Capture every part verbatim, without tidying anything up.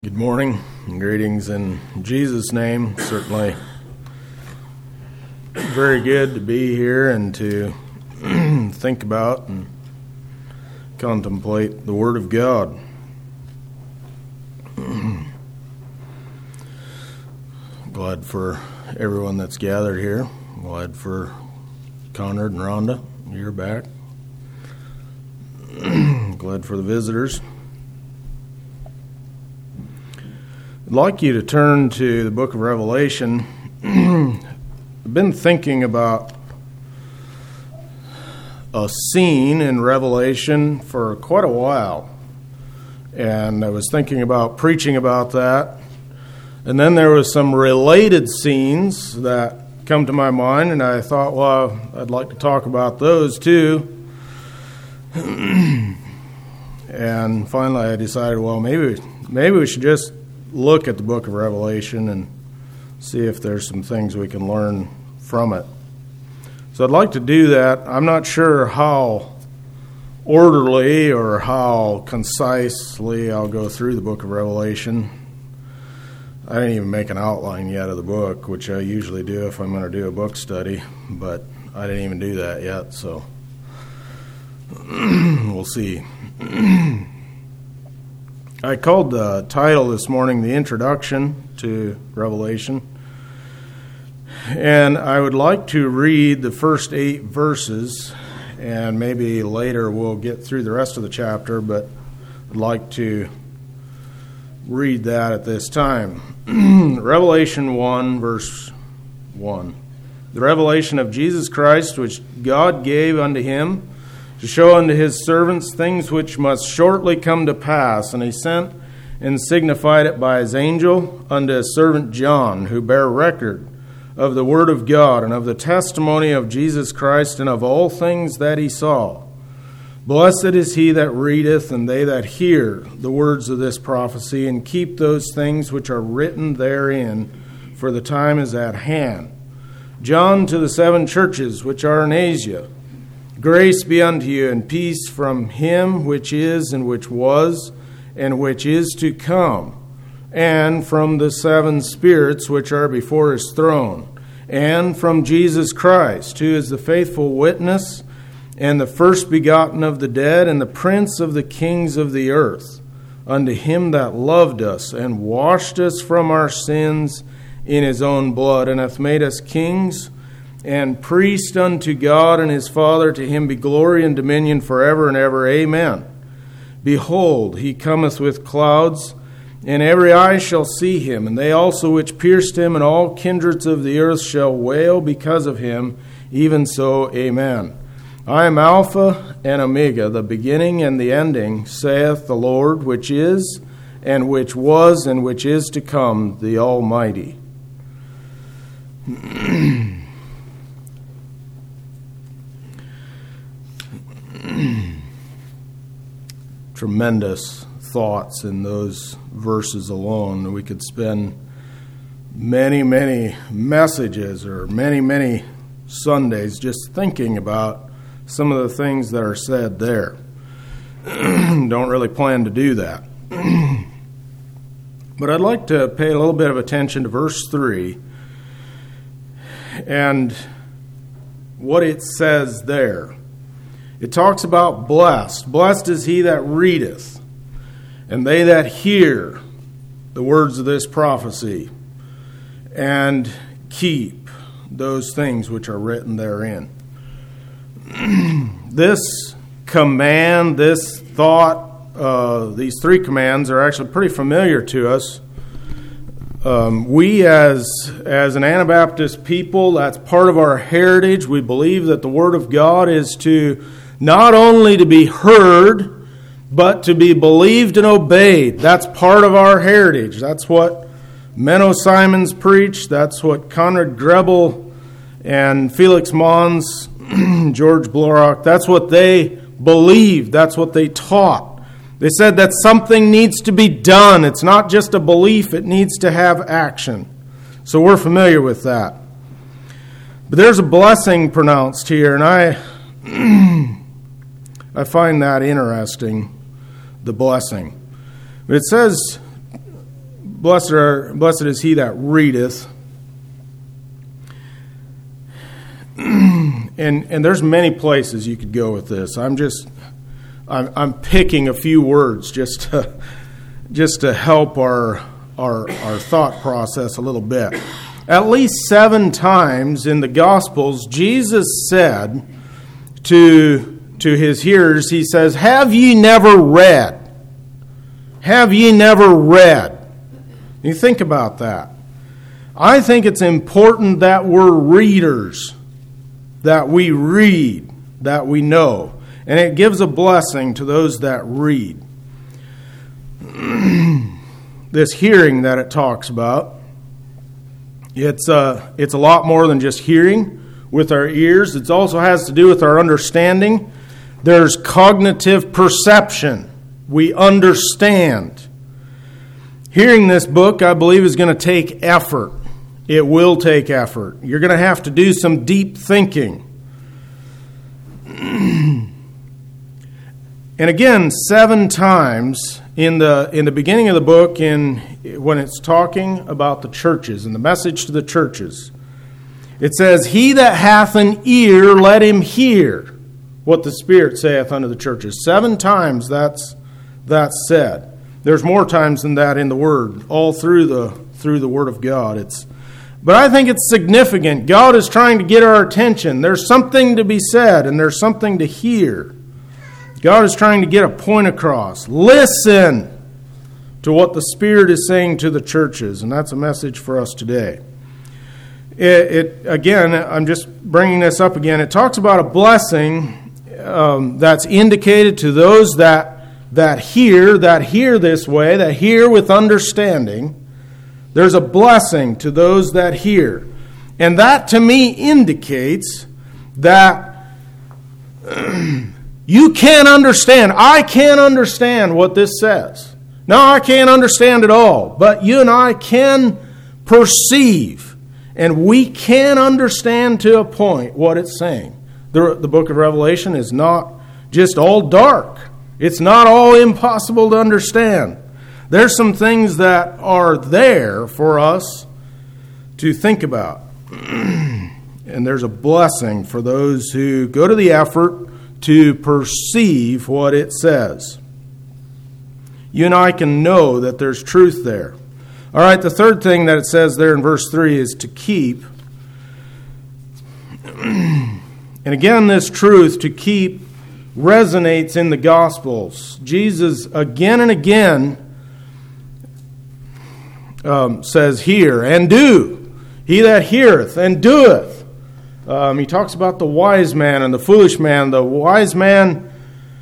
Good morning and greetings in Jesus' name. Certainly very good to be here and to think about and contemplate the Word of God. Glad for everyone that's gathered here. Glad for Conrad and Rhonda, you're back. Glad for the visitors. I'd like you to turn to the book of Revelation. I've been thinking about a scene in Revelation for quite a while, and I was thinking about preaching about that. And then there was some related scenes that come to my mind, and I thought, well, I'd like to talk about those too. And finally I decided, well, maybe maybe we should just look at the book of Revelation and see if there's some things we can learn from it. So I'd like to do that. I'm not sure how orderly or how concisely I'll go through the book of Revelation. I didn't even make an outline yet of the book, which I usually do if I'm going to do a book study, but I didn't even do that yet, so we'll see. I called the title this morning The Introduction to Revelation, and I would like to read the first eight verses, and maybe later we'll get through the rest of the chapter, but I'd like to read that at this time. Revelation one, verse one. The revelation of Jesus Christ, which God gave unto him, to show unto his servants things which must shortly come to pass. And he sent and signified it by his angel unto his servant John, who bare record of the word of God and of the testimony of Jesus Christ and of all things that he saw. Blessed is he that readeth and they that hear the words of this prophecy and keep those things which are written therein, for the time is at hand. John to the seven churches which are in Asia, grace be unto you, and peace from him which is, and which was, and which is to come, and from the seven spirits which are before his throne, and from Jesus Christ, who is the faithful witness, and the first begotten of the dead, and the prince of the kings of the earth, unto him that loved us, and washed us from our sins in his own blood, and hath made us kings and priest unto God and his Father. To him be glory and dominion forever and ever. Amen. Behold, he cometh with clouds, and every eye shall see him, and they also which pierced him, and all kindreds of the earth shall wail because of him. Even so, amen. I am Alpha and Omega, the beginning and the ending, saith the Lord, which is, and which was, and which is to come, the Almighty. Tremendous thoughts in those verses alone. We could spend many, many messages or many, many Sundays just thinking about some of the things that are said there. Don't really plan to do that. But I'd like to pay a little bit of attention to verse three and what it says there. It talks about blessed. Blessed is he that readeth, and they that hear the words of this prophecy, and keep those things which are written therein. This command, this thought, uh, these three commands are actually pretty familiar to us. Um, we as, as an Anabaptist people, that's part of our heritage. We believe that the Word of God is to not only to be heard, but to be believed and obeyed. That's part of our heritage. That's what Menno Simons preached. That's what Conrad Grebel and Felix Mons, George Blorock, that's what they believed. That's what they taught. They said that something needs to be done. It's not just a belief. It needs to have action. So we're familiar with that. But there's a blessing pronounced here, and I... I find that interesting, the blessing. It says blessed are blessed is he that readeth. And and there's many places you could go with this. I'm just I'm, I'm picking a few words just to, just to help our our our thought process a little bit. At least seven times in the Gospels, Jesus said to to his hearers, he says, "Have ye never read? Have ye never read?" You think about that. I think it's important that we're readers, that we read, that we know. And it gives a blessing to those that read. This hearing that it talks about, it's, uh, it's a lot more than just hearing with our ears. It also has to do with our understanding. There's cognitive perception. We understand. Hearing this book, I believe, is going to take effort. It will take effort. You're going to have to do some deep thinking. And again, seven times in the in the beginning of the book, in when it's talking about the churches and the message to the churches, it says, "He that hath an ear, let him hear what the Spirit saith unto the churches." Seven times that's that's said. There's more times than that in the Word, all through the through the Word of God. It's But I think it's significant. God is trying to get our attention. There's something to be said, and there's something to hear. God is trying to get a point across. Listen to what the Spirit is saying to the churches, and that's a message for us today. It, it again, I'm just bringing this up again. It talks about a blessing um, that's indicated to those that that hear, that hear this way, that hear with understanding. There's a blessing to those that hear. And that to me indicates that you can't understand. I can't understand what this says. No, I can't understand it all. But you and I can perceive. And we can understand to a point what it's saying. The, the book of Revelation is not just all dark. It's not all impossible to understand. There's some things that are there for us to think about. And there's a blessing for those who go to the effort to perceive what it says. You and I can know that there's truth there. All right, the third thing that it says there in verse three is to keep. And again, this truth, to keep, resonates in the Gospels. Jesus, again and again, um, says, "Hear and do. He that heareth and doeth." Um, he talks about the wise man and the foolish man. The wise man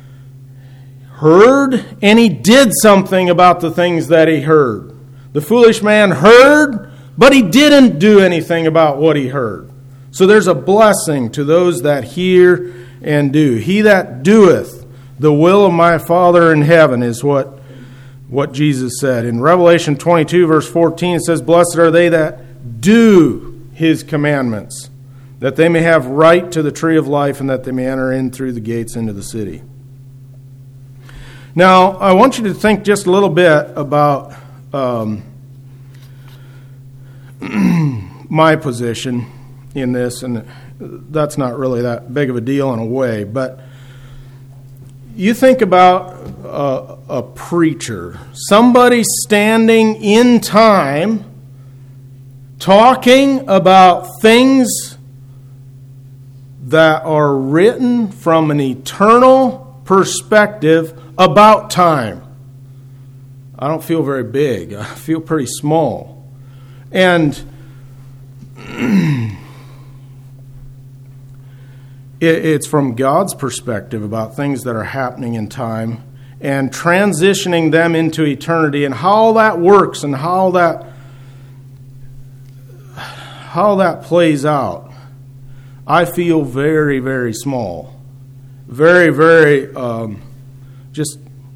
heard and he did something about the things that he heard. The foolish man heard, but he didn't do anything about what he heard. So there's a blessing to those that hear and do. He that doeth the will of my Father in heaven is what, what Jesus said. In Revelation twenty-two, verse fourteen, it says, "Blessed are they that do his commandments, that they may have right to the tree of life, and that they may enter in through the gates into the city." Now, I want you to think just a little bit about um, my position in this, and that's not really that big of a deal in a way, but you think about a, a preacher, somebody standing in time, talking about things that are written from an eternal perspective about time. I don't feel very big. I feel pretty small. And it's from God's perspective about things that are happening in time and transitioning them into eternity, and how that works and how that how that plays out. I feel very, very small. Very, very um, just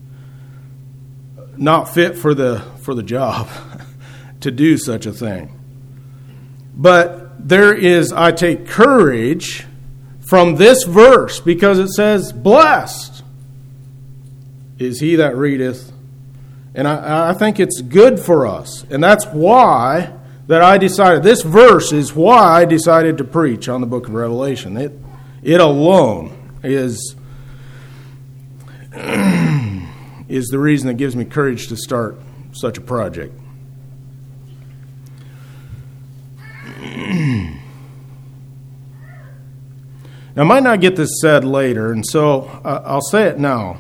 not fit for the for the job to do such a thing. But there is, I take courage from this verse, because it says, "Blessed is he that readeth And I, I think it's good for us. And that's why that I decided, this verse is why I decided to preach on the book of Revelation. It, it alone is, is the reason that gives me courage to start such a project. Now, I might not get this said later, and so uh, I'll say it now.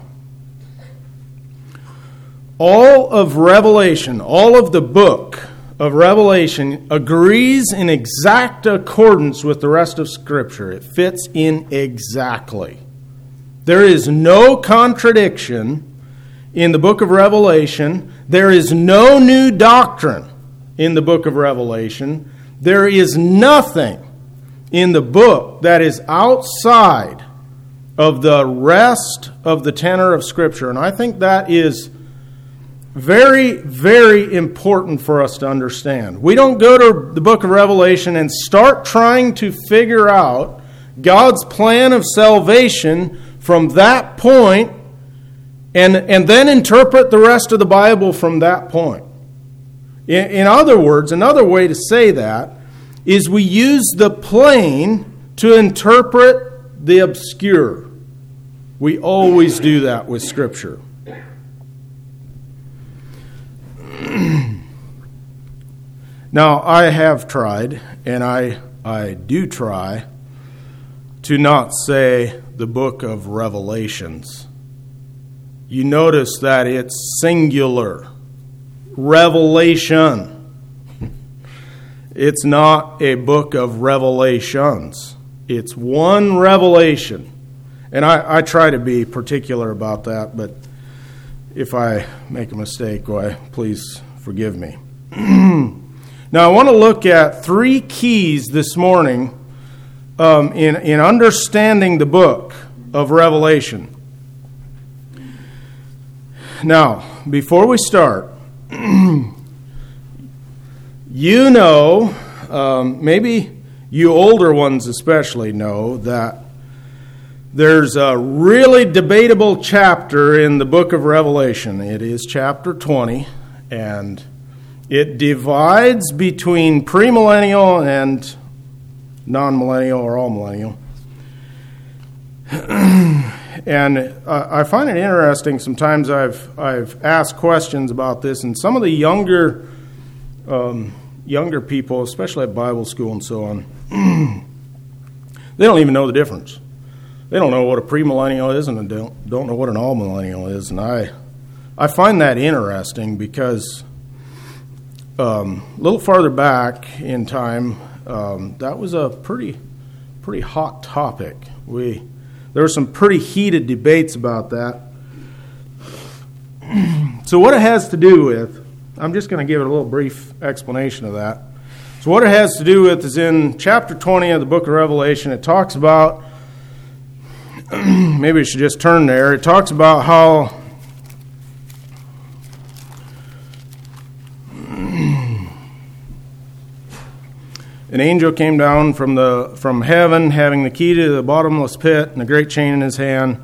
All of Revelation, all of the book of Revelation agrees in exact accordance with the rest of Scripture. It fits in exactly. There is no contradiction in the book of Revelation. There is no new doctrine in the book of Revelation. There is nothing in the book that is outside of the rest of the tenor of Scripture. And I think that is very, very important for us to understand. We don't go to the book of Revelation and start trying to figure out God's plan of salvation from that point and, and then interpret the rest of the Bible from that point. In, in other words, another way to say that is we use the plain to interpret the obscure. We always do that with Scripture. Now, I have tried, and I, I do try, to not say the book of Revelations. You notice that it's singular. Revelation. It's not a book of revelations. It's one revelation. And I, I try to be particular about that, but if I make a mistake, why, please forgive me. Now, I want to look at three keys this morning um, in, in understanding the book of Revelation. Now, before we start, you know, um, maybe you older ones especially know, that there's a really debatable chapter in the book of Revelation. It is chapter twenty, and it divides between premillennial and non-millennial or all millennial. And uh, I find it interesting. Sometimes I've I've asked questions about this, and some of the younger um, younger people, especially at Bible school and so on, they don't even know the difference. They don't know what a premillennial is, and they don't, don't know what an all-millennial is. And I I find that interesting because um, a little farther back in time, um, that was a pretty pretty hot topic. We there were some pretty heated debates about that. So what it has to do with, I'm just going to give it a little brief explanation of that. So what it has to do with is in chapter twenty of the book of Revelation, it talks about, maybe we should just turn there, it talks about how an angel came down from the from heaven, having the key to the bottomless pit and a great chain in his hand.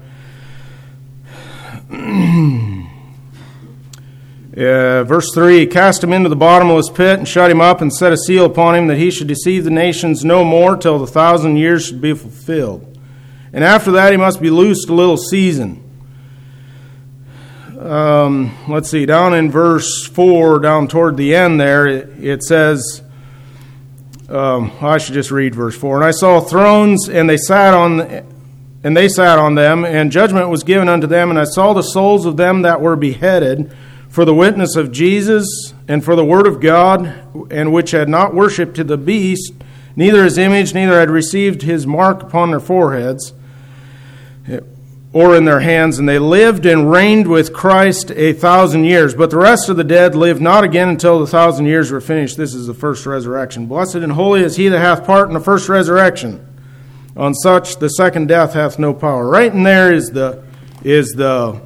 Uh, verse three, he cast him into the bottomless pit and shut him up and set a seal upon him that he should deceive the nations no more till the thousand years should be fulfilled. And after that he must be loosed a little season. Um, let's see, down in verse four, down toward the end there, it, it says, um, I should just read verse four. And I saw thrones, and they sat on, and they sat on them, and judgment was given unto them. And I saw the souls of them that were beheaded for the witness of Jesus and for the word of God, and which had not worshipped to the beast, neither his image, neither had received his mark upon their foreheads or in their hands, and they lived and reigned with Christ a thousand years. But the rest of the dead lived not again until the thousand years were finished. This is the first resurrection. Blessed and holy is he that hath part in the first resurrection. On such the second death hath no power. Right in there is the is the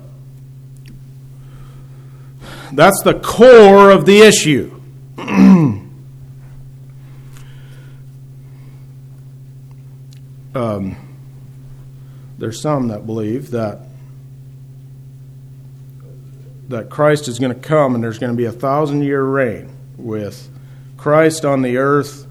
that's the core of the issue. um, there's some that believe that that Christ is going to come and there's going to be a thousand-year reign with Christ on the earth.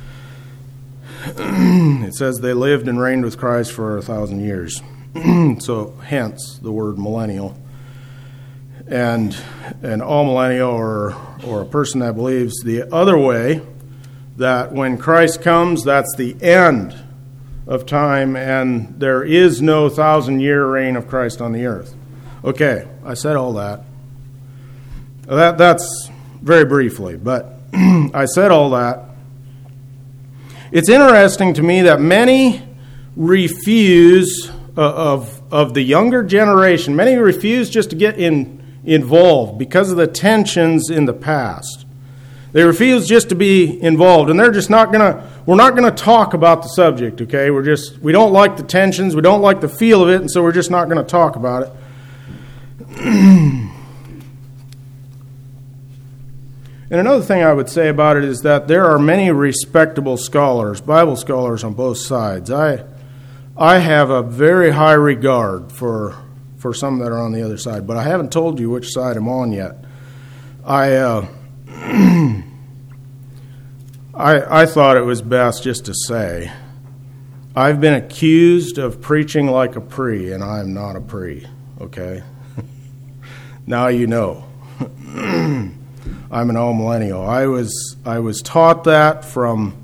It says they lived and reigned with Christ for a thousand years. So hence the word millennial. And an all-millennial, or, or a person that believes the other way, that when Christ comes, that's the end of time and there is no thousand-year reign of Christ on the earth. Okay, I said all that. That that's very briefly, but I said all that. It's interesting to me that many refuse uh, of of the younger generation. Many refuse just to get in involved because of the tensions in the past. They refuse just to be involved, and they're just not gonna. We're not gonna talk about the subject. Okay, we're just we don't like the tensions. We don't like the feel of it, and so we're just not gonna talk about it. And another thing I would say about it is that there are many respectable scholars, Bible scholars on both sides. I I have a very high regard for for some that are on the other side, but I haven't told you which side I'm on yet. I uh, I I thought it was best just to say I've been accused of preaching like a pre, and I'm not a pre. Okay, now you know. I'm an all-millennial. I was I was taught that from,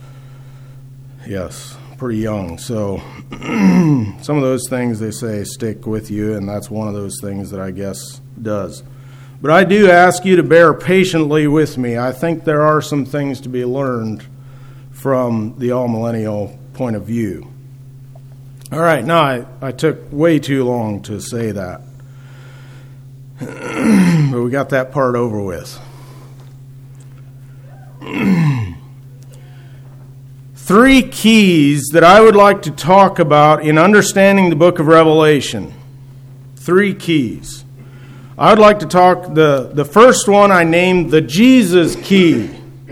yes, pretty young. So some of those things they say stick with you, and that's one of those things that I guess does. But I do ask you to bear patiently with me. I think there are some things to be learned from the all-millennial point of view. All right, now I, I took way too long to say that. But we got that part over with. Three keys that I would like to talk about in understanding the book of Revelation. Three keys. I would like to talk, the, the first one I named the Jesus key.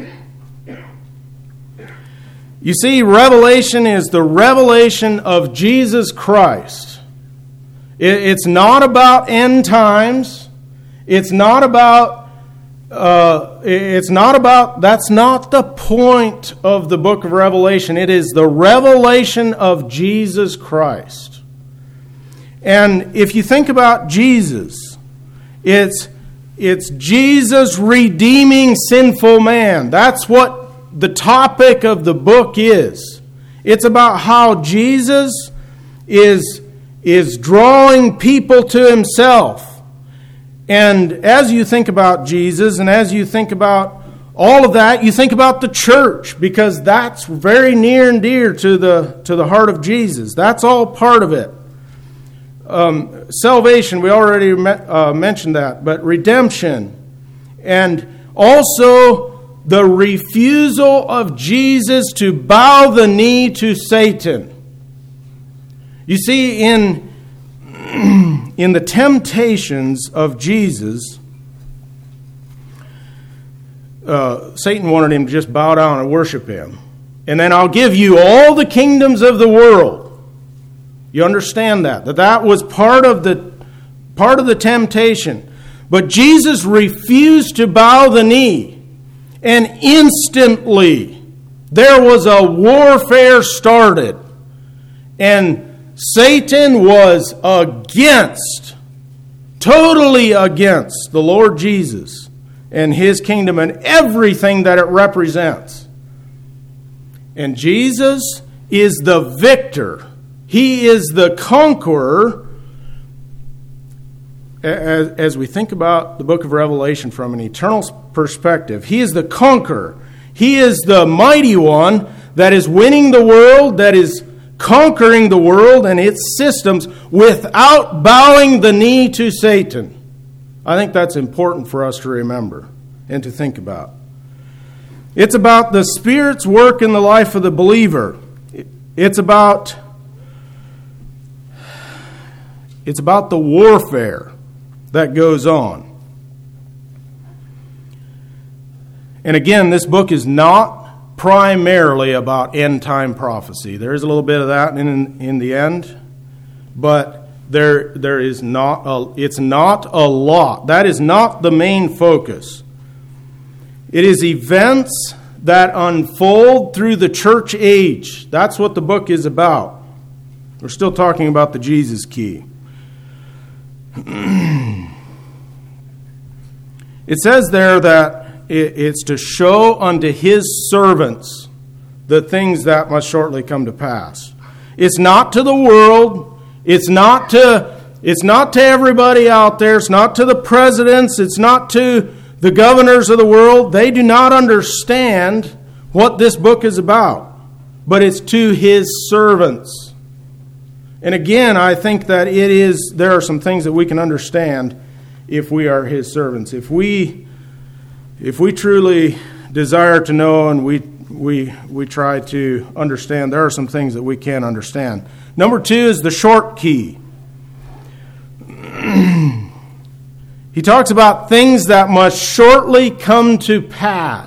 You see, Revelation is the revelation of Jesus Christ. It, it's not about end times. It's not about Uh, it's not about, that's not the point of the book of Revelation. It is the revelation of Jesus Christ. And if you think about Jesus, it's, it's Jesus redeeming sinful man. That's what the topic of the book is. It's about how Jesus is, is drawing people to himself. And as you think about Jesus and as you think about all of that, you think about the church, because that's very near and dear to the to the heart of Jesus. That's all part of it. Um, salvation, we already me- uh, mentioned that, but redemption. And also the refusal of Jesus to bow the knee to Satan. You see, in In the temptations of Jesus, uh, Satan wanted him to just bow down and worship him. And then I'll give you all the kingdoms of the world. You understand that? That that was part of the part of the temptation. But Jesus refused to bow the knee. And instantly there was a warfare started. And Satan was against, totally against the Lord Jesus and his kingdom and everything that it represents. And Jesus is the victor. He is the conqueror. As, as we think about the book of Revelation from an eternal perspective, he is the conqueror. He is the mighty one that is winning the world, that is conquering the world and its systems without bowing the knee to Satan. I think that's important for us to remember and to think about. It's about the Spirit's work in the life of the believer. It's about it's about the warfare that goes on. And again, this book is not primarily about end-time prophecy. There is a little bit of that in, in the end, but There, there is not a, it's not a lot. That is not the main focus. It is events that unfold through the church age. That's what the book is about. We're still talking about the Jesus key. It says there that it's to show unto his servants the things that must shortly come to pass. It's not to the world. It's not to, it's not to everybody out there. It's not to the presidents. It's not to the governors of the world. They do not understand what this book is about. But it's to his servants. And again, I think that it is, there are some things that we can understand if we are his servants. If we if we truly desire to know and we we we try to understand, there are some things that we can understand. Number two is the short key. He talks about things that must shortly come to pass.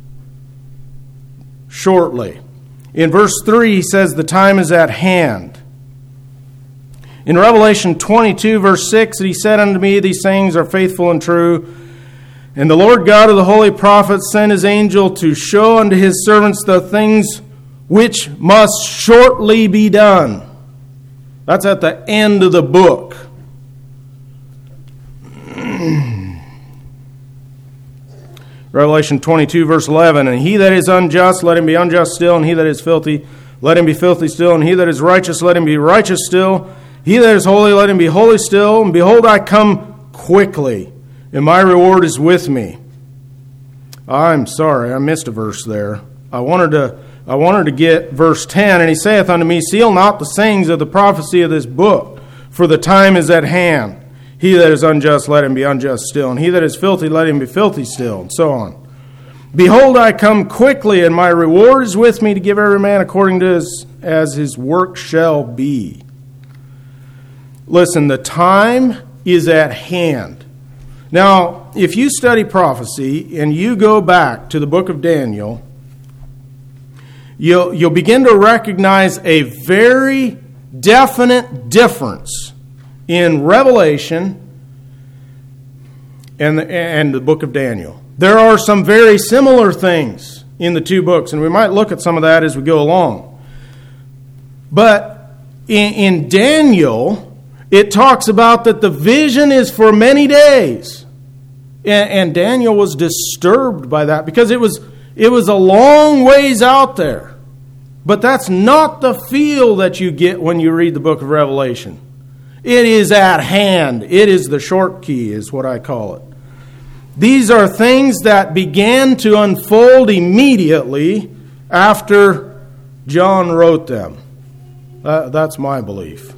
Shortly. In verse three, he says, the time is at hand. In Revelation twenty-two, verse six, he said unto me, these things are faithful and true. And the Lord God of the holy prophets sent his angel to show unto his servants the things which must shortly be done. That's at the end of the book. Revelation twenty-two, verse eleven, and he that is unjust, let him be unjust still, and he that is filthy, let him be filthy still, and he that is righteous, let him be righteous still. He that is holy, let him be holy still. And behold, I come quickly, and my reward is with me. I'm sorry, I missed a verse there. I wanted to I wanted to get verse ten, and he saith unto me, seal not the sayings of the prophecy of this book, for the time is at hand. He that is unjust, let him be unjust still, and he that is filthy, let him be filthy still, and so on. Behold, I come quickly, and my reward is with me to give every man according to his, as his work shall be. Listen, the time is at hand. Now, if you study prophecy and you go back to the book of Daniel, you'll, you'll begin to recognize a very definite difference in Revelation and the, and the book of Daniel. There are some very similar things in the two books, and we might look at some of that as we go along. But in, in Daniel, it talks about that the vision is for many days. And, and Daniel was disturbed by that because it was, it was a long ways out there. But that's not the feel that you get when you read the book of Revelation. It is at hand. It is the short key, is what I call it. These are things that began to unfold immediately after John wrote them. Uh, that's my belief.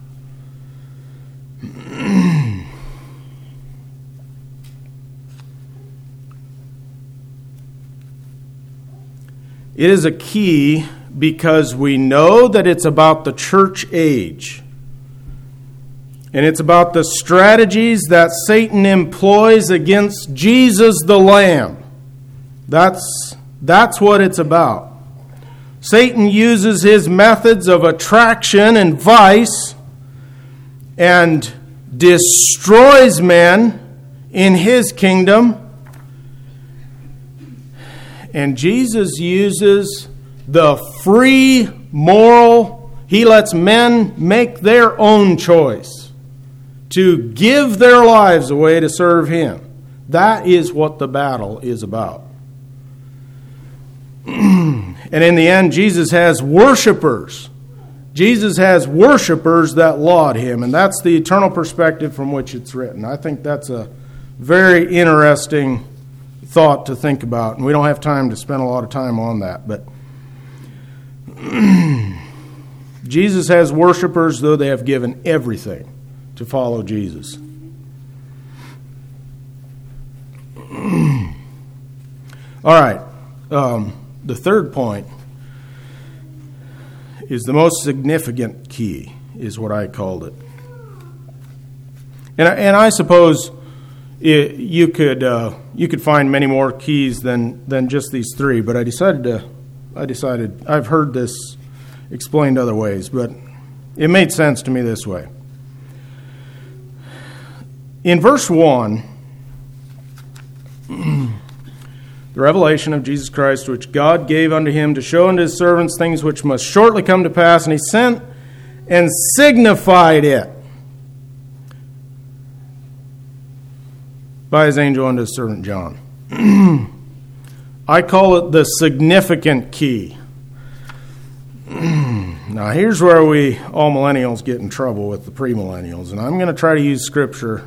It is a key because we know that it's about the church age. And it's about the strategies that Satan employs against Jesus the Lamb. That's, that's what it's about. Satan uses his methods of attraction and vice and destroys men in his kingdom. And Jesus uses the free moral, he lets men make their own choice to give their lives away to serve him. That is what the battle is about. And in the end, Jesus has worshipers. Jesus has worshipers that laud him, and that's the eternal perspective from which it's written. I think that's a very interesting thought to think about, and we don't have time to spend a lot of time on that, but Jesus has worshipers, though they have given everything to follow Jesus. All right, um, the third point is the most significant key, is what I called it. And, and I suppose it, you could uh, you could find many more keys than, than just these three, but I decided to I decided I've heard this explained other ways, but it made sense to me this way. in verse one, the revelation of Jesus Christ, which God gave unto him to show unto his servants things which must shortly come to pass, and he sent and signified it by his angel unto his servant John. I call it the significant key. Now, here's where we, all millennials, get in trouble with the premillennials, and I'm going to try to use Scripture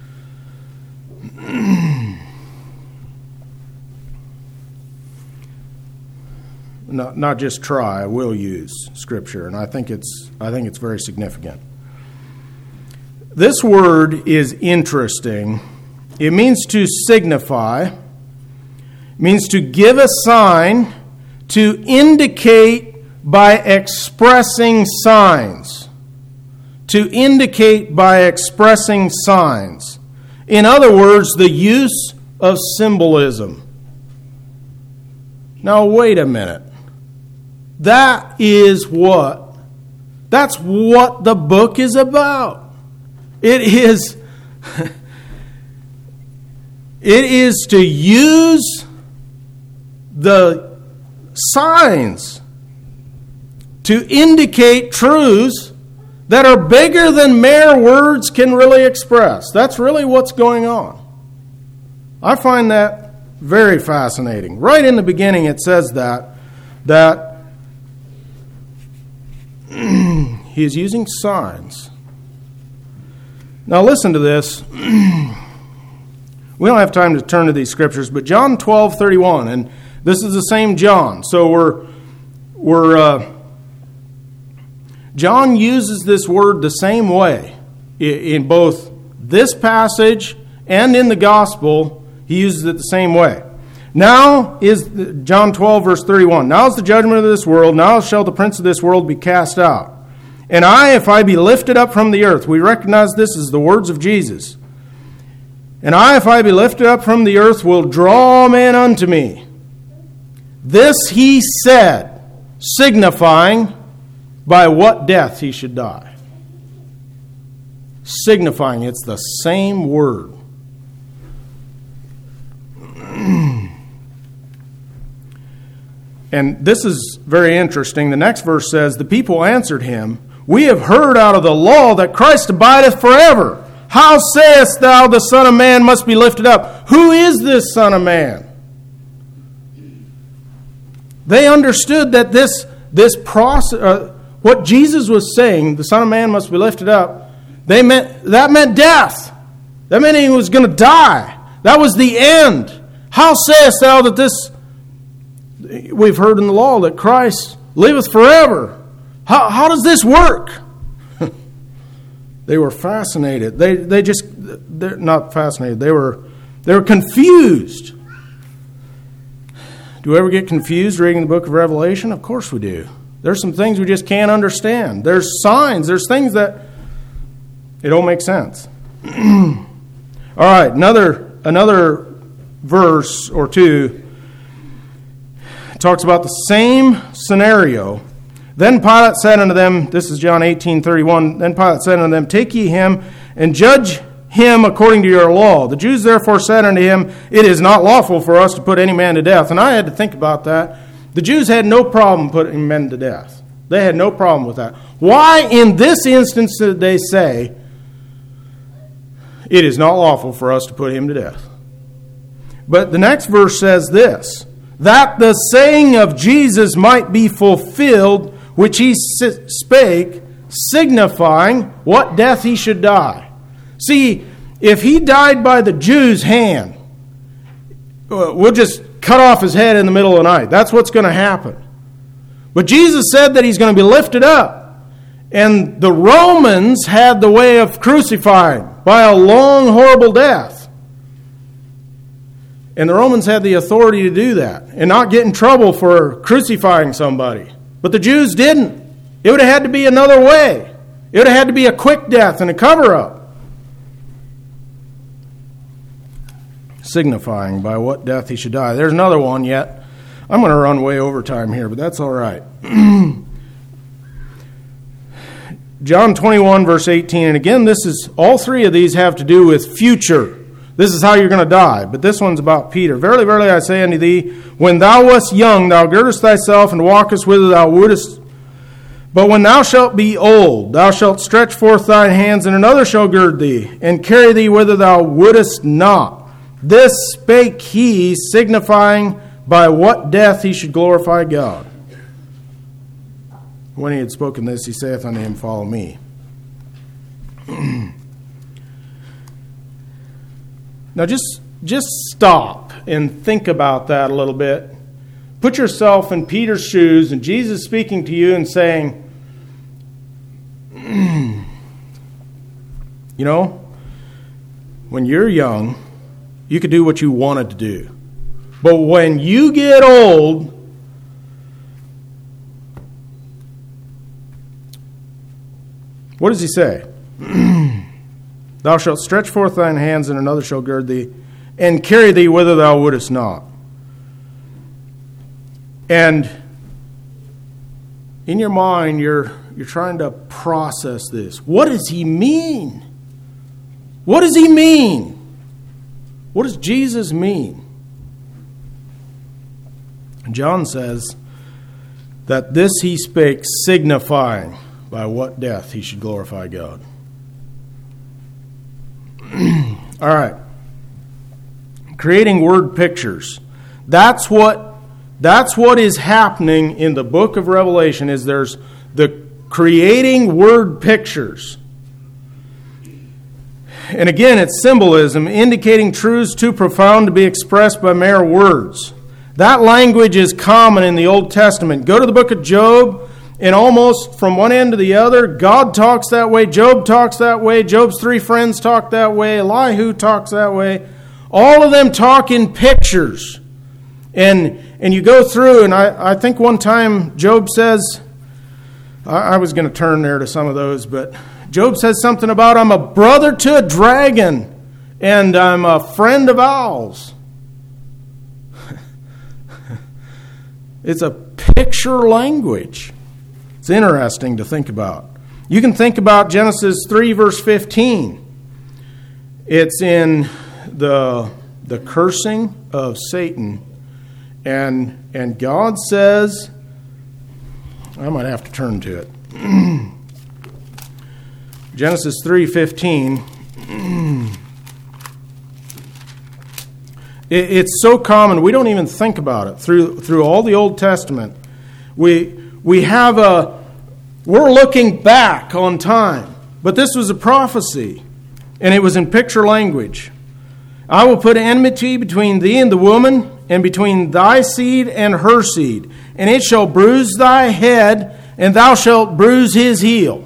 not not just try. I will use Scripture, and I think it's I think it's very significant. This word is interesting. It means to signify. It means to give a sign, to indicate by expressing signs. To indicate by expressing signs. In other words, the use of symbolism. Now, wait a minute. That is what, that's what the book is about. It is, it is to use the signs to indicate truths that are bigger than mere words can really express. That's really what's going on. I find that very fascinating. Right in the beginning it says that, that he is using signs. Now listen to this. We don't have time to turn to these scriptures, but John twelve thirty-one, and this is the same John. So we're, we're, uh, John uses this word the same way in both this passage and in the gospel. He uses it the same way. Now is John twelve verse thirty-one. Now is the judgment of this world. Now shall the prince of this world be cast out. And I, if I be lifted up from the earth, we recognize this as the words of Jesus. And I, if I be lifted up from the earth, will draw men unto me. This he said, signifying by what death he should die. Signifying, it's the same word. And this is very interesting. The next verse says, the people answered him, we have heard out of the law that Christ abideth forever. How sayest thou the Son of Man must be lifted up? Who is this Son of Man? They understood that this, this process, uh, what Jesus was saying, the Son of Man must be lifted up, they meant that meant death. That meant he was going to die. That was the end. How sayest thou that this, we've heard in the law that Christ liveth forever. How, how does this work? They were fascinated. They they just, they're not fascinated. They were, they were confused. Do we ever get confused reading the book of Revelation? Of course we do. There's some things we just can't understand. There's signs. There's things that it don't make sense. All right, another another verse or two talks about the same scenario. Then Pilate said unto them, this is John eighteen thirty-one, then Pilate said unto them, take ye him and judge him according to your law. The Jews therefore said unto him, it is not lawful for us to put any man to death. And I had to think about that. The Jews had no problem putting men to death. They had no problem with that. Why in this instance did they say, it is not lawful for us to put him to death? But the next verse says this, that the saying of Jesus might be fulfilled, which he spake, signifying what death he should die. See, if he died by the Jews' hand, we'll just cut off his head in the middle of the night. That's what's going to happen. But Jesus said that he's going to be lifted up. And the Romans had the way of crucifying by a long, horrible death. And the Romans had the authority to do that and not get in trouble for crucifying somebody. But the Jews didn't. It would have had to be another way. It would have had to be a quick death and a cover-up. Signifying by what death he should die. There's another one yet. I'm going to run way over time here, but that's all right. John twenty-one, verse eighteen, and again, this is all three of these have to do with future. This is how you're going to die. But this one's about Peter. Verily, verily, I say unto thee, when thou wast young, thou girdest thyself and walkest whither thou wouldest. But when thou shalt be old, thou shalt stretch forth thine hands, and another shall gird thee, and carry thee whither thou wouldest not. This spake he, signifying by what death he should glorify God. When he had spoken this, he saith unto him, Follow me. Now just, just stop and think about that a little bit. Put yourself in Peter's shoes and Jesus speaking to you and saying, you know, when you're young, you could do what you wanted to do. But when you get old, what does he say? Thou shalt stretch forth thine hands, and another shall gird thee, and carry thee whither thou wouldest not. And in your mind, you're you're trying to process this. What does he mean? What does he mean? What does Jesus mean? John says that this he spake, signifying by what death he should glorify God. All right. Creating word pictures. That's what that's what is happening in the book of Revelation, is there's the creating word pictures. And again, it's symbolism, indicating truths too profound to be expressed by mere words. That language is common in the Old Testament. Go to the book of Job, and almost from one end to the other, God talks that way, Job talks that way, Job's three friends talk that way, Elihu talks that way. All of them talk in pictures. And and you go through, and I, I think one time Job says, I, I was going to turn there to some of those, but Job says something about, I'm a brother to a dragon, and I'm a friend of owls. It's a picture language. It's interesting to think about. You can think about Genesis three, verse fifteen. It's in the, the cursing of Satan. And, and God says, I might have to turn to it. Genesis three fifteen. it, it's so common, we don't even think about it. Through through all the Old Testament, we we have a we're looking back on time, but this was a prophecy, and it was in picture language. I will put enmity between thee and the woman, and between thy seed and her seed, and it shall bruise thy head, and thou shalt bruise his heel.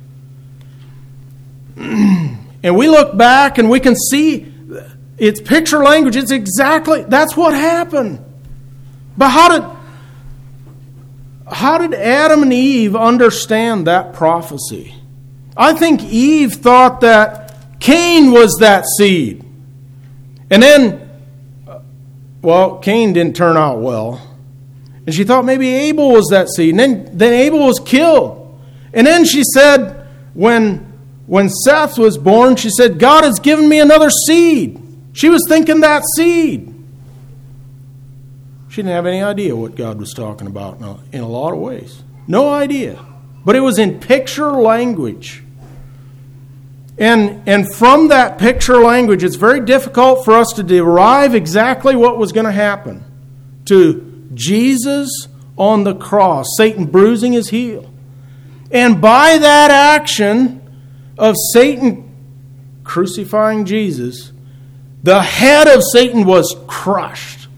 And we look back and we can see it's picture language. It's exactly, that's what happened. But how did how did Adam and Eve understand that prophecy? I think Eve thought that Cain was that seed. And then, well, Cain didn't turn out well. And she thought maybe Abel was that seed. And then, then Abel was killed. And then she said, when, when Seth was born, she said, God has given me another seed. She was thinking that seed. She didn't have any idea what God was talking about in a lot of ways. No idea. But it was in picture language. And, and from that picture language, it's very difficult for us to derive exactly what was going to happen to Jesus on the cross, Satan bruising his heel. And by that action of Satan crucifying Jesus, the head of Satan was crushed.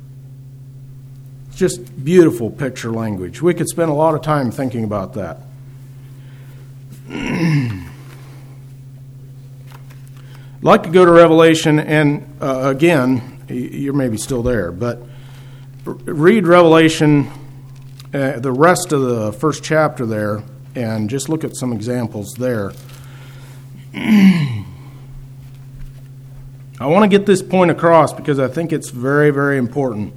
Just beautiful picture language. We could spend a lot of time thinking about that. I'd like to go to Revelation, and uh, again, you're maybe still there, but read Revelation, uh, the rest of the first chapter there, and just look at some examples there. I want to get this point across because I think it's very, very important.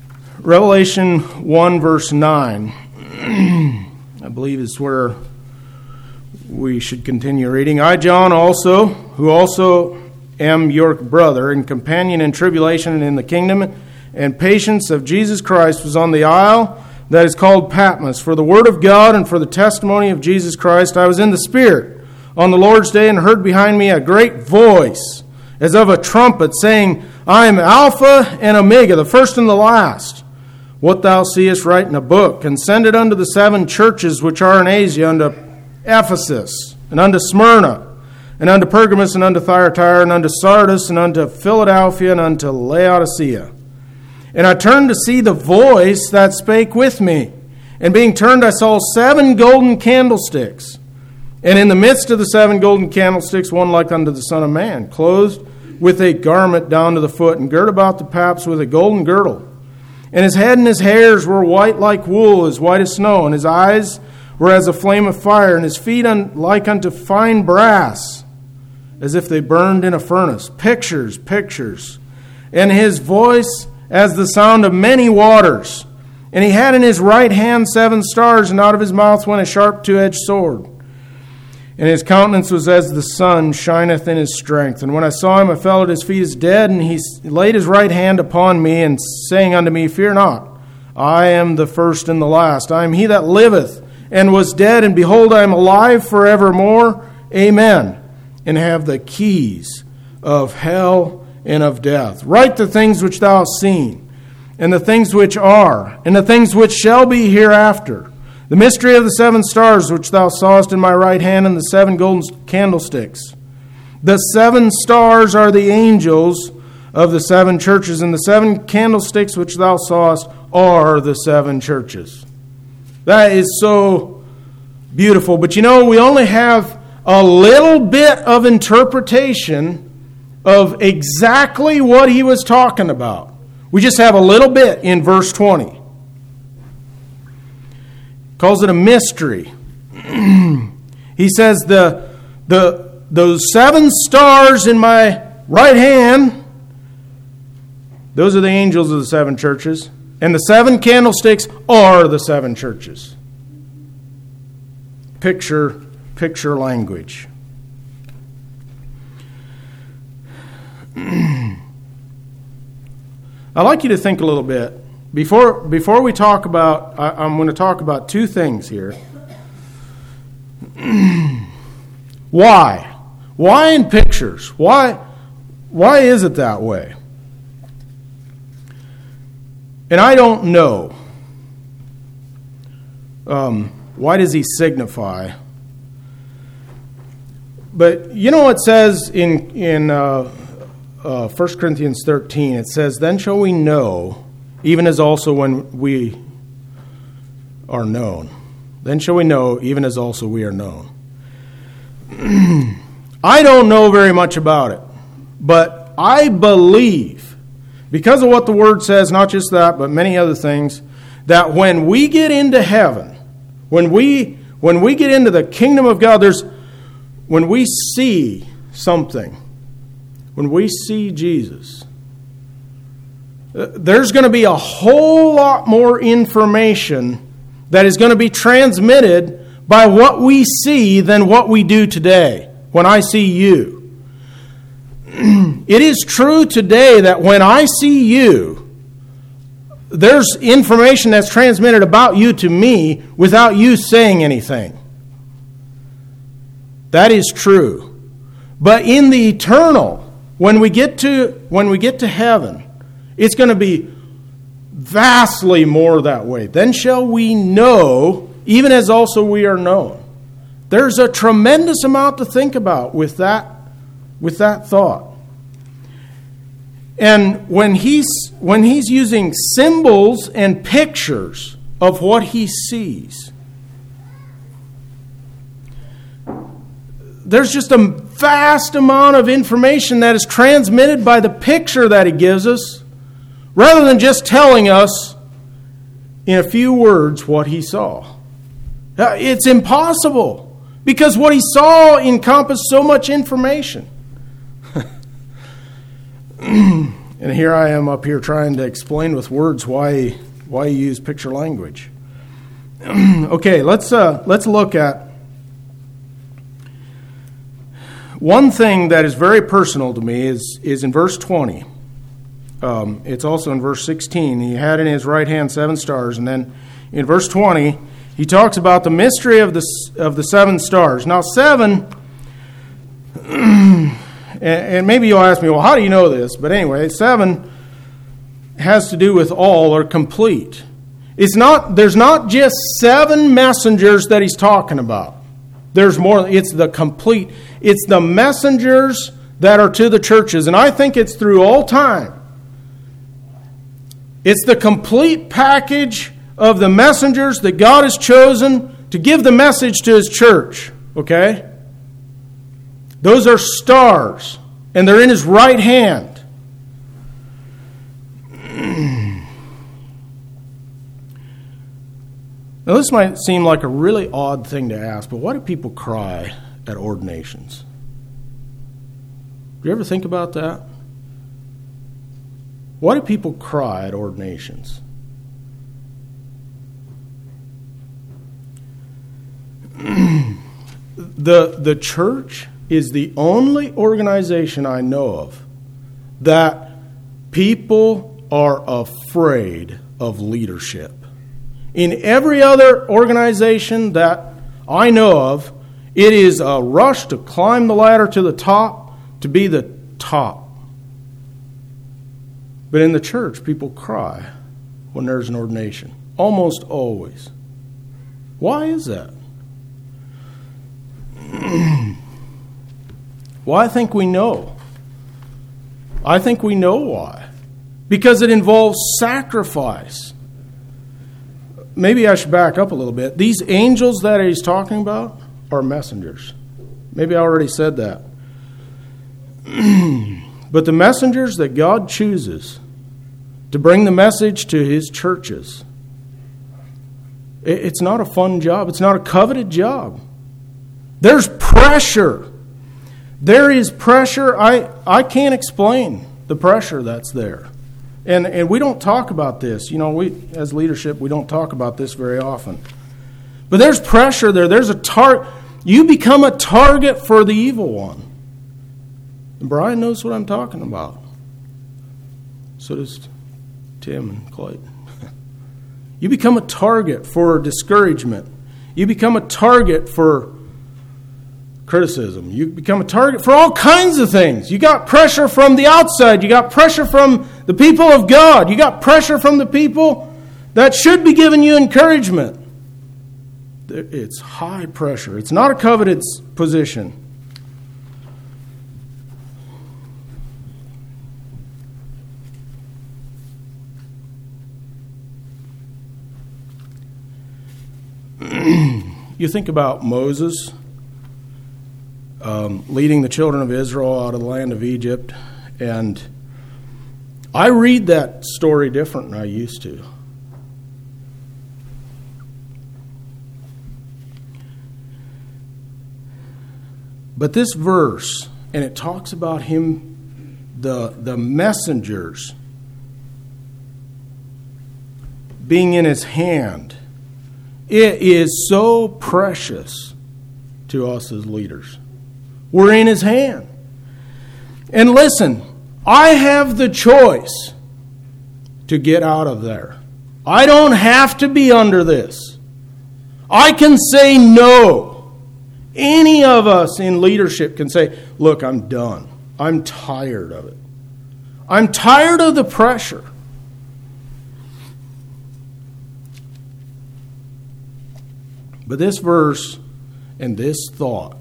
Revelation one, verse nine, I believe is where we should continue reading. I, John, also, who also am your brother and companion in tribulation and in the kingdom and patience of Jesus Christ, was on the isle that is called Patmos. For the word of God and for the testimony of Jesus Christ, I was in the Spirit on the Lord's day and heard behind me a great voice, as of a trumpet, saying, I am Alpha and Omega, the first and the last. What thou seest, write in a book, and send it unto the seven churches which are in Asia, unto Ephesus, and unto Smyrna, and unto Pergamos, and unto Thyatira, and unto Sardis, and unto Philadelphia, and unto Laodicea. And I turned to see the voice that spake with me. And being turned, I saw seven golden candlesticks. And in the midst of the seven golden candlesticks, one like unto the Son of Man, clothed with a garment down to the foot, and girt about the paps with a golden girdle. And his head and his hairs were white like wool, as white as snow, and his eyes were as a flame of fire, and his feet un- like unto fine brass, as if they burned in a furnace. Pictures, pictures. And his voice as the sound of many waters. And he had in his right hand seven stars, and out of his mouth went a sharp two-edged sword. And his countenance was as the sun shineth in his strength. And when I saw him, I fell at his feet as dead, and he laid his right hand upon me, and saying unto me, Fear not, I am the first and the last. I am he that liveth, and was dead, and behold, I am alive forevermore. Amen. And have the keys of hell and of death. Write the things which thou hast seen, and the things which are, and the things which shall be hereafter. The mystery of the seven stars which thou sawest in my right hand, and the seven golden candlesticks. The seven stars are the angels of the seven churches, and the seven candlesticks which thou sawest are the seven churches. That is so beautiful. But you know, we only have a little bit of interpretation of exactly what he was talking about. We just have a little bit in verse twenty. Calls it a mystery. He says the the those seven stars in my right hand, those are the angels of the seven churches, and the seven candlesticks are the seven churches. Picture picture language. I'd like you to think a little bit. Before before we talk about, I, I'm going to talk about two things here. Why? Why in pictures? Why, why is it that way? And I don't know. Um, why does he signify? But you know what it says in, in uh, uh, First Corinthians thirteen? It says, Then shall we know, even as also when we are known. Then shall we know, even as also we are known. I don't know very much about it, but I believe, because of what the Word says, not just that, but many other things, that when we get into heaven, when we when we get into the kingdom of God, there's when we see something, when we see Jesus, there's going to be a whole lot more information that is going to be transmitted by what we see than what we do today. When I see you, it is true today that when I see you, there's information that's transmitted about you to me without you saying anything. That is true. But in the eternal, when we get to when we get to heaven, it's going to be vastly more that way. Then shall we know, even as also we are known. There's a tremendous amount to think about with that, with that thought. And when he's when he's using symbols and pictures of what he sees, there's just a vast amount of information that is transmitted by the picture that he gives us, rather than just telling us in a few words what he saw. It's impossible, because what he saw encompassed so much information. And here I am up here trying to explain with words why why you use picture language. Okay, let's uh, let's look at One thing that is very personal to me is, is in verse twenty. Um, it's also in verse sixteen. He had in his right hand seven stars. And then in verse twenty, he talks about the mystery of the, of the seven stars. Now, seven, and, and maybe you'll ask me, well, how do you know this? But anyway, seven has to do with all or complete. It's not, there's not just seven messengers that he's talking about. There's more. It's the complete. It's the messengers that are to the churches. And I think it's through all time. It's the complete package of the messengers that God has chosen to give the message to His church. Okay? Those are stars. And they're in His right hand. Now, this might seem like a really odd thing to ask, but why do people cry at ordinations? Do you ever think about that? Why do people cry at ordinations? the, the church is the only organization I know of that people are afraid of leadership. In every other organization that I know of, it is a rush to climb the ladder to the top, to be the top. But in the church, people cry when there's an ordination. Almost always. Why is that? Well, I think we know. I think we know why. Because it involves sacrifice. Maybe I should back up a little bit. These angels that he's talking about are messengers. Maybe I already said that. But the messengers that God chooses to bring the message to His churches, it's not a fun job. It's not a coveted job. There's pressure. There is pressure. I, I can't explain the pressure that's there. And and we don't talk about this. You know, we as leadership, we don't talk about this very often. But there's pressure there. There's a tar- You become a target for the evil one. And Brian knows what I'm talking about. So does Tim and Clayton. You become a target for discouragement. You become a target for criticism. You become a target for all kinds of things. You got pressure from the outside. You got pressure from the people of God. You got pressure from the people that should be giving you encouragement. It's high pressure. It's not a coveted position. You think about Moses Um, leading the children of Israel out of the land of Egypt. And I read that story different than I used to. But this verse, and it talks about him, the, the messengers being in his hand. It is so precious to us as leaders. We're in his hand. And listen, I have the choice to get out of there. I don't have to be under this. I can say no. Any of us in leadership can say, look, I'm done. I'm tired of it. I'm tired of the pressure. But this verse and this thought,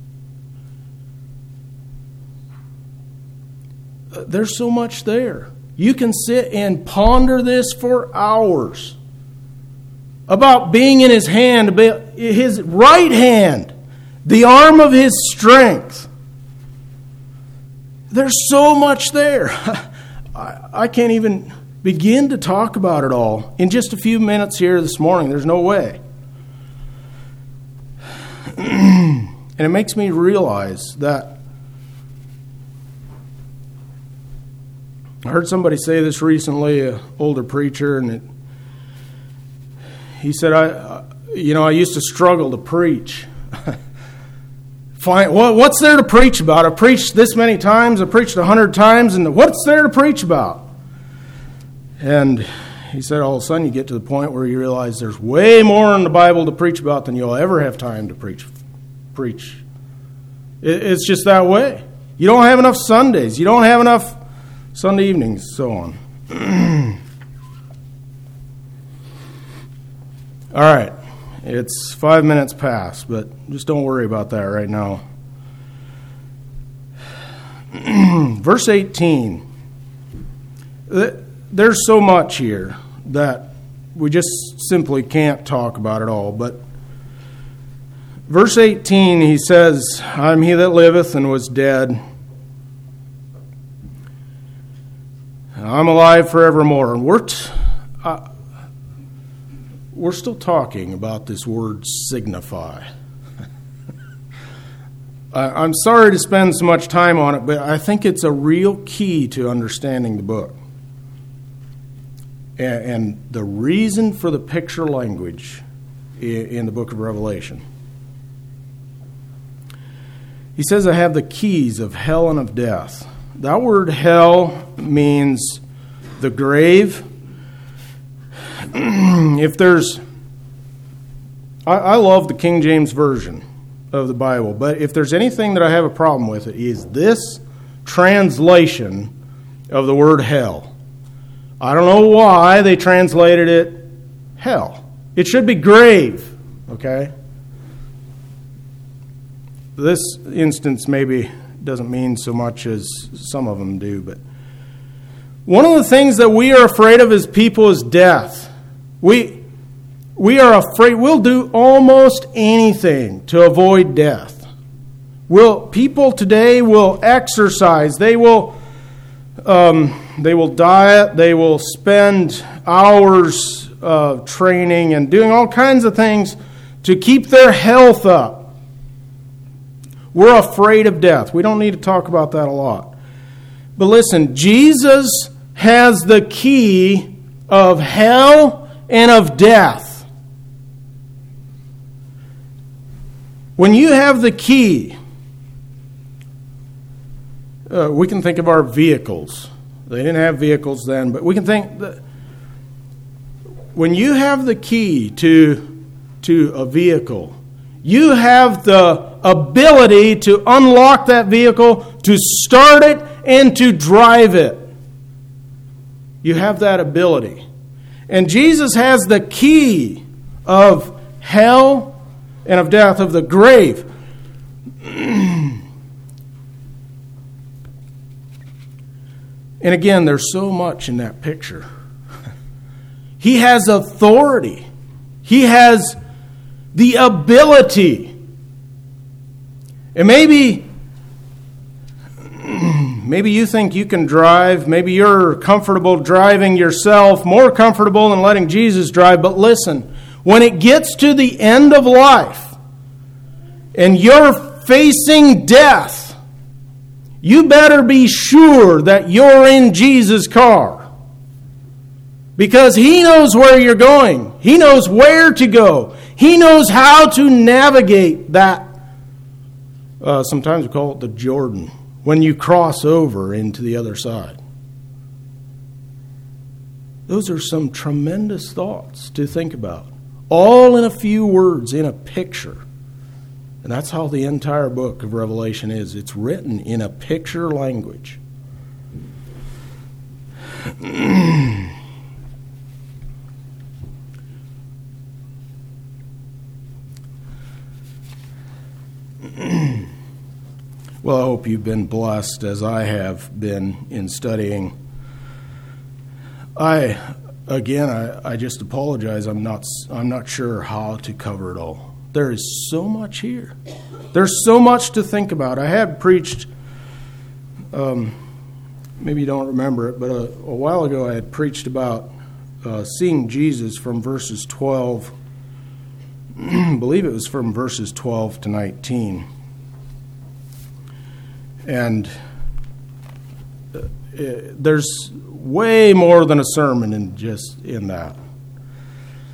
there's so much there. You can sit and ponder this for hours about being in his hand, his right hand, the arm of his strength. There's so much there. I, I can't even begin to talk about it all in just a few minutes here this morning. There's no way. And it makes me realize that I heard somebody say this recently, an older preacher, and it, he said, "I, you know, I used to struggle to preach. find, what, what's there to preach about? I've preached this many times, I've preached a hundred times, and what's there to preach about? And he said all of a sudden you get to the point where you realize there's way more in the Bible to preach about than you'll ever have time to preach. preach. It, it's just that way. You don't have enough Sundays. You don't have enough Sunday evenings, so on. All right. It's five minutes past, but just don't worry about that right now. Verse eighteen. There's so much here that we just simply can't talk about it all. But verse eighteen, he says, I'm he that liveth and was dead. I'm alive forevermore. And we're, t- uh, we're still talking about this word signify. I'm sorry to spend so much time on it, but I think it's a real key to understanding the book. And the reason for the picture language in the book of Revelation. He says, I have the keys of hell and of death. That word hell means the grave. If there's, I, I love the King James Version of the Bible, but if there's anything that I have a problem with, it is this translation of the word hell. I don't know why they translated it hell. It should be grave, okay? This instance maybe doesn't mean so much as some of them do, but one of the things that we are afraid of as people is death. We we are afraid, we'll do almost anything to avoid death. Will people today will exercise, they will Um, they will diet, they will spend hours of training and doing all kinds of things to keep their health up. We're afraid of death. We don't need to talk about that a lot. But listen, Jesus has the key of hell and of death. When you have the key, Uh, we can think of our vehicles. They didn't have vehicles then, but we can think that when you have the key to to a vehicle, you have the ability to unlock that vehicle, to start it, and to drive it. You have that ability. And Jesus has the key of hell and of death, of the grave. And again, there's so much in that picture. He has authority. He has the ability. And maybe, maybe you think you can drive. Maybe you're comfortable driving yourself, more comfortable than letting Jesus drive. But listen, when it gets to the end of life and you're facing death, you better be sure that you're in Jesus' car. Because He knows where you're going. He knows where to go. He knows how to navigate that. Uh, sometimes we call it the Jordan. When you cross over into the other side. Those are some tremendous thoughts to think about. All in a few words, in a picture. And that's how the entire book of Revelation is. It's written in a picture language. Well, I hope you've been blessed as I have been in studying. I, again, I, I just apologize. I'm not, I'm not sure how to cover it all. There is so much here. There's so much to think about. I had preached, um, maybe you don't remember it, but a, a while ago I had preached about uh, seeing Jesus from verses twelve, I believe it was from verses twelve to nineteen. And uh, it, there's way more than a sermon in just in that.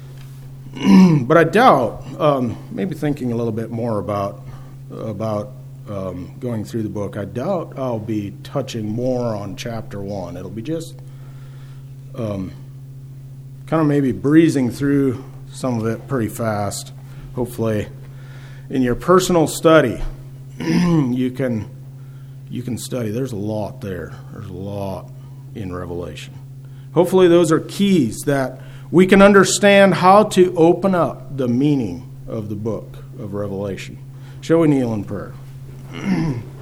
But I doubt, um, maybe thinking a little bit more about about um, going through the book. I doubt I'll be touching more on chapter one. It'll be just um, kind of maybe breezing through some of it pretty fast. Hopefully, in your personal study, you can you can study. There's a lot there. There's a lot in Revelation. Hopefully, those are keys that we can understand how to open up the meaning of the book of Revelation. Shall we kneel in prayer?